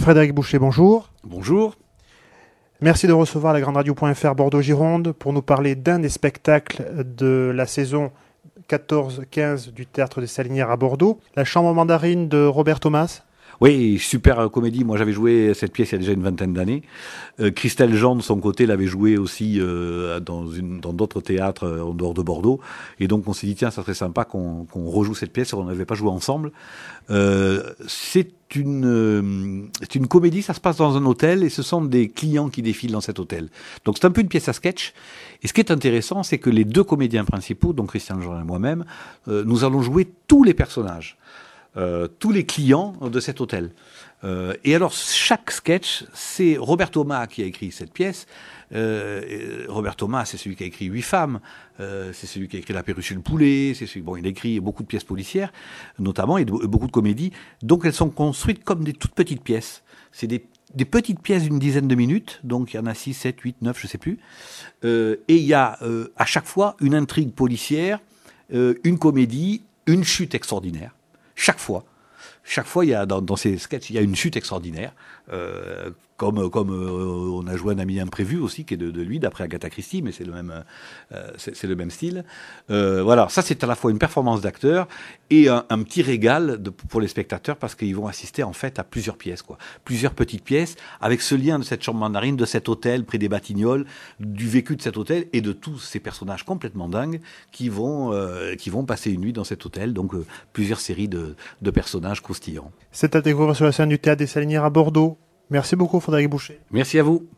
Frédéric Boucher, bonjour. Bonjour. Merci de recevoir la Grande Radio.fr Bordeaux-Gironde pour nous parler d'un des spectacles de la saison 14-15 du Théâtre des Salinières à Bordeaux, La Chambre mandarine de Robert Thomas. Oui, super comédie. Moi, j'avais joué cette pièce il y a déjà une vingtaine d'années. Christelle Jean, de son côté, l'avait joué aussi dans d'autres théâtres en dehors de Bordeaux. Et donc, on s'est dit, tiens, ça serait sympa qu'on rejoue cette pièce. On n'avait pas joué ensemble. C'est une comédie, ça se passe dans un hôtel et ce sont des clients qui défilent dans cet hôtel. Donc, c'est un peu une pièce à sketch. Et ce qui est intéressant, c'est que les deux comédiens principaux, donc Christian Jean et moi-même, nous allons jouer tous les personnages. Tous les clients de cet hôtel. Et alors, chaque sketch, c'est Robert Thomas qui a écrit cette pièce. Robert Thomas, c'est celui qui a écrit 8 femmes, c'est celui qui a écrit La perruche et le poulet, il a écrit beaucoup de pièces policières, notamment, et beaucoup de comédies. Donc, elles sont construites comme des toutes petites pièces. C'est des petites pièces d'une dizaine de minutes, donc il y en a 6, 7, 8, 9, je sais plus. Et il y a à chaque fois une intrigue policière, une comédie, une chute extraordinaire. Chaque fois, il y a dans ces sketchs, il y a une chute extraordinaire, comme on a joué Un ami imprévu aussi, qui est de lui, d'après Agatha Christie, mais c'est le même style. Voilà, ça c'est à la fois une performance d'acteur et un petit régal pour les spectateurs parce qu'ils vont assister en fait à plusieurs pièces, plusieurs petites pièces, avec ce lien de cette chambre mandarine, de cet hôtel près des Batignolles, du vécu de cet hôtel et de tous ces personnages complètement dingues qui vont passer une nuit dans cet hôtel. Donc plusieurs séries de personnages croustillants. C'est à découvrir sur la scène du Théâtre des Salinières à Bordeaux. Merci beaucoup Frédéric Boucher. Merci à vous.